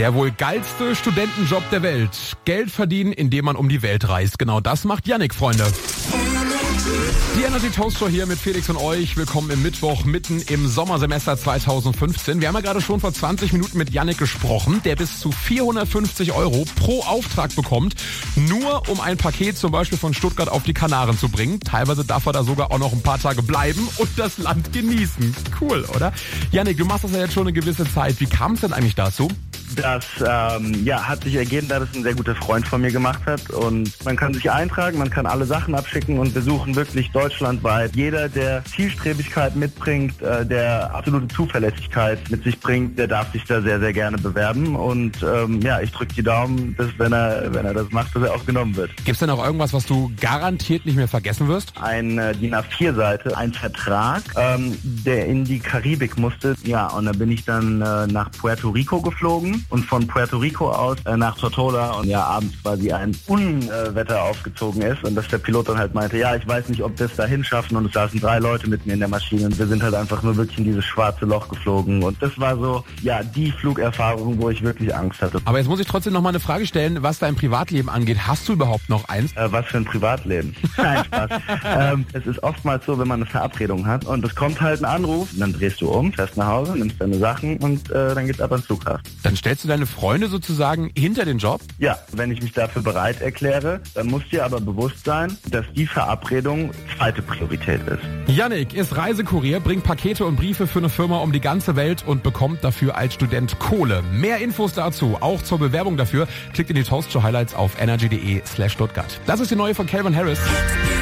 Der wohl geilste Studentenjob der Welt. Geld verdienen, indem man um die Welt reist. Genau das macht Yannick, Freunde. Die Energy Toast Show hier mit Felix und euch. Willkommen im Mittwoch, mitten im Sommersemester 2015. Wir haben ja gerade schon vor 20 Minuten mit Yannick gesprochen, der bis zu 450 € pro Auftrag bekommt, nur um ein Paket zum Beispiel von Stuttgart auf die Kanaren zu bringen. Teilweise darf er da sogar auch noch ein paar Tage bleiben und das Land genießen. Cool, oder? Yannick, du machst das ja jetzt schon eine gewisse Zeit. Wie kam es denn eigentlich dazu? Das hat sich ergeben, da das ein sehr guter Freund von mir gemacht hat. Und man kann sich eintragen, man kann alle Sachen abschicken und wir suchen wirklich deutschlandweit. Jeder, der Zielstrebigkeit mitbringt, der absolute Zuverlässigkeit mit sich bringt, der darf sich da sehr, sehr gerne bewerben. Und ich drücke die Daumen, dass wenn er das macht, dass er auch genommen wird. Gibt's denn auch irgendwas, was du garantiert nicht mehr vergessen wirst? Ein DIN A4-Seite, ein Vertrag, der in die Karibik musste. Ja, und da bin ich dann nach Puerto Rico geflogen. Und von Puerto Rico aus nach Tortola und ja abends quasi ein Unwetter aufgezogen ist und dass der Pilot dann halt meinte, ja, ich weiß nicht, ob wir es dahin schaffen und es saßen 3 Leute mit mir in der Maschine und wir sind halt einfach nur wirklich in dieses schwarze Loch geflogen und das war so, ja, die Flugerfahrung, wo ich wirklich Angst hatte. Aber jetzt muss ich trotzdem noch mal eine Frage stellen, was dein Privatleben angeht. Hast du überhaupt noch eins? Was für ein Privatleben? Nein, Spaß. Es ist oftmals so, wenn man eine Verabredung hat und es kommt halt ein Anruf, dann drehst du um, fährst nach Hause, nimmst deine Sachen und dann geht's ab ans Flughafen. Dann stellst du deine Freunde sozusagen hinter den Job? Ja, wenn ich mich dafür bereit erkläre, dann muss dir aber bewusst sein, dass die Verabredung zweite Priorität ist. Yannick ist Reisekurier, bringt Pakete und Briefe für eine Firma um die ganze Welt und bekommt dafür als Student Kohle. Mehr Infos dazu, auch zur Bewerbung dafür, klickt in die Toast Show Highlights auf energy.de/Stuttgart. Das ist die neue von Calvin Harris.